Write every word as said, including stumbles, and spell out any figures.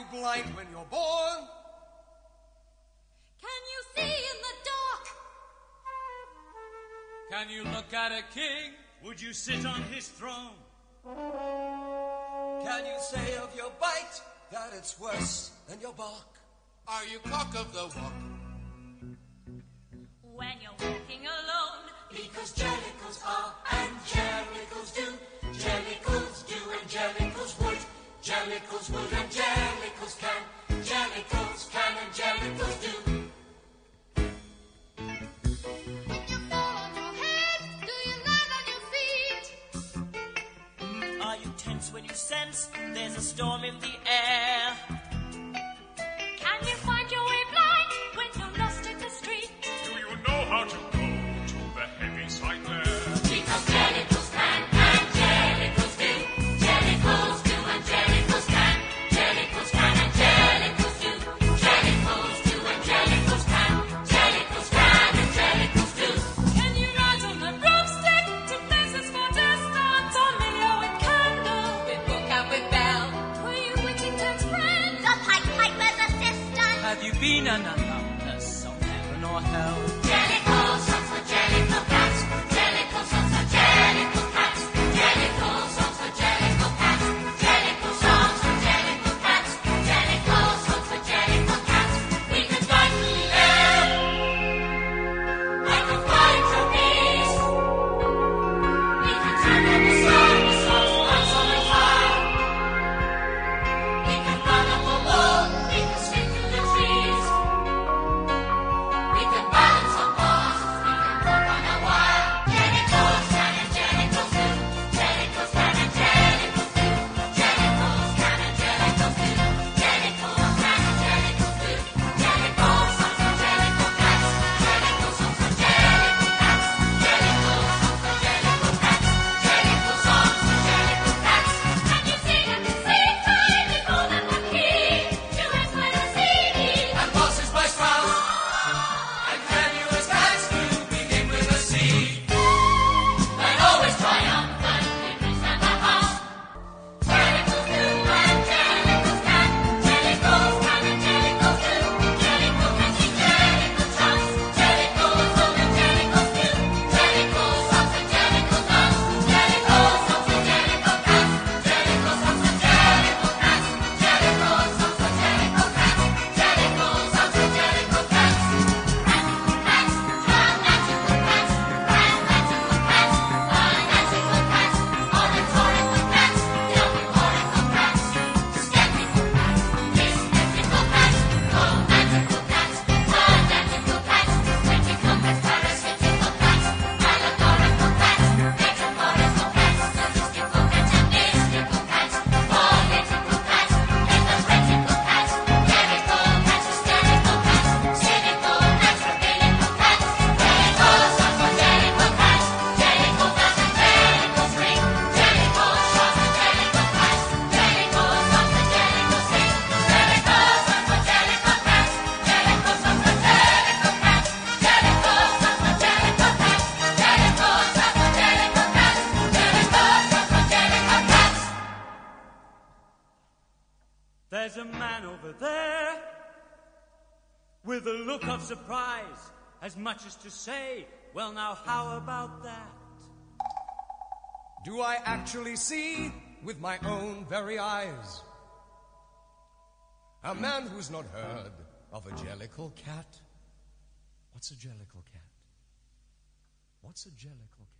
blind when you're born? Can you see in the dark? Can you look at a king? Would you sit on his throne? Can you say of your bite that it's worse than your bark? Are you cock of the walk? When you're walking alone, Because jellicles are and jellicles do. Jellicles do and jellicles would. Jellicles would and jellicles can. Jellicles can and jellicles do. when you fall on your head, do you land on your feet? Are you tense when you sense there's a storm in the air? Can you find your way blind when you're lost in the street? Do you know how to go to the heavy side there? Because jellicles can and jellicles do. Jellicles do and jellicles can. Jellicles can and jellicles do. Jellicles do and jellicles can. Jellicles can and jellicles do. Can you ride on a broomstick to places for distance? On Milo with candle, with book and with bell. Were you Whittington's friend? The Pied Piper's assistant. Have you been an alumnus of heaven or hell? Jellicle songs for jellicle cats. Jellicle songs for jellicle cats. Jellicle songs for jellicle cats. Jellicle songs for jellicle cats. Jellicle songs for jellicle cats. We can fly through the air like a flying trapeze. We can turn up the sun, the sun's lights on fire. We can run up a wall. We can swing through the trees. We can balance on bars, we can walk on a wire. Jellicles can and jellicles do. Jellicles can and jellicles do. Jellicles can and jellicles do. Jellicles can and jellicles do. Jellicles songs for jellicle cats. Jellicles songs for jellicle cats. Jellicles songs for jellicle cats. Jellicles songs for jellicle cats. Can you sing at the same time? We call them the key. Duets by the sea. And waltzes by Strauss. And tenuous cats do begin with a C. But always triumphant, we present the house. Jellicles do and jellicles can. Jellicles can and jellicles do. Jellicles can sing jellicle songs. Jellicles song and jellicles do. Jellicles songs and jellicles dance. Jellicles songs and jellicle cats. Jellicles songs and jellicle cats. Jellicles songs and jellicle cats. Jellicles songs and jellicle cats. Magical cats, fun magical cats. Fun magical cats, fun magical cats. Oratorical cats, theatrical cats. Skeptical cats, dyspeptical cats. Romantical cats, pedantical cats. Critical cats, parasitical cats. Allegorical cats, metaphorical cats. Statistical cats and mystical cats. Political cats, hypocritical cats. Lyrical cats, hysterical cats. Cynical cats, rabbinical cats. Jellicle songs for jellicle cats. Jellicle bells and jellicles ring. Jellicle shawls for jellicle cats. Jellicle songs for jellicle sing. Jellicle songs for jellicle cats. Jellicle songs for jellicle cats. Jellicle songs for jellicle cats. Jellicle songs for jellicle cats. Jellicle songs for jellicle cats. There's a man over there with a look of surprise, as much as to say, well, now, how about that? Do I actually see with my own very eyes a man who's not heard of a jellicle cat? What's a jellicle cat? What's a jellicle cat?